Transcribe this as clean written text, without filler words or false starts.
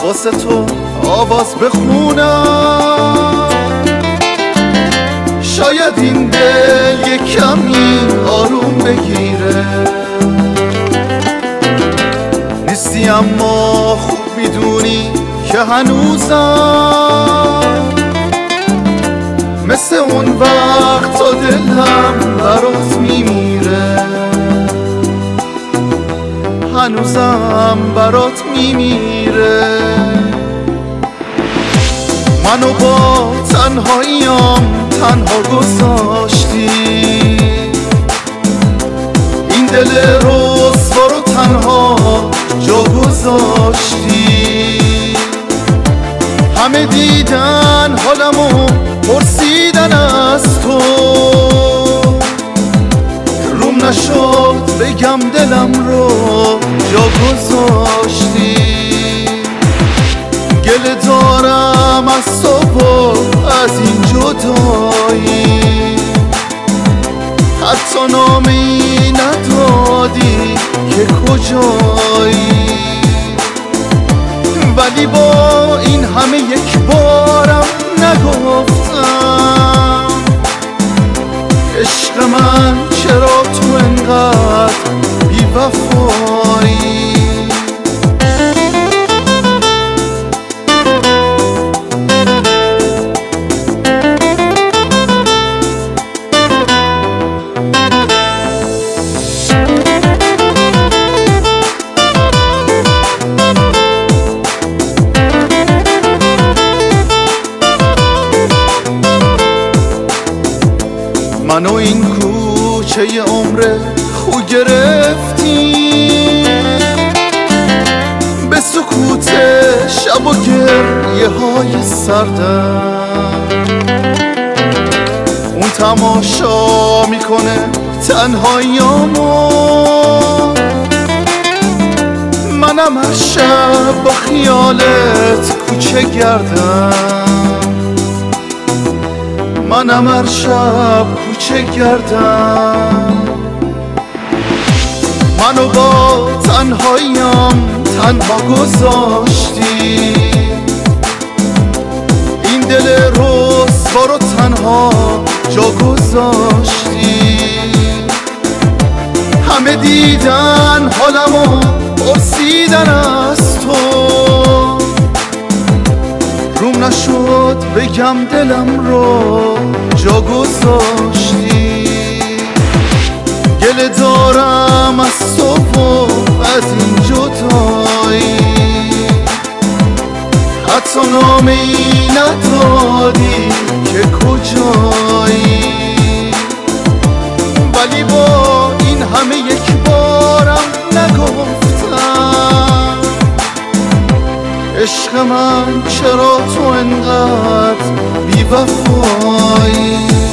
واسه تو آواز بخونم، شاید این دل یک کمی آروم بگیره. نیستی اما خوب میدونی که هنوزم مثل اون وقت تا دلم برات میمیره، هنوزم برات میمیره. منو با تنهاییم تنها گذاشتی، این دل رسوا رو تنها جا گذاشتی. همه دیدن حالمو پرسیدن از تو، روم نشد بگم دلم رو جا گذاشتی. گله دارم از تو و از این جدایی، حتی نامی ندادی که کجایی. ولی با این همه یک بارم نگفتم عشق من چرا تو انقدر بی وفایی. منو این کوچه عمر خو گرفتی، به سکوت شب و گریه های سردم. اون تماشا میکنه تنهاییامو، منم هر شب با خیالت کوچه گردم، منم هر شب کوچه گردم. منو با تنهاییم تنها گذاشتی، این دل رسوا رو تنها جا گذاشتی. همه دیدن حالمو پرسیدن از تو، روم نشد بگم دلم رو جا گذاشتی. گله دارم از تو و از این جدایی، حتی نامی ندادی که کجایی. ولی با این همه یک بارم نگفتم عشق من چرا تو انقدر بی وفایی.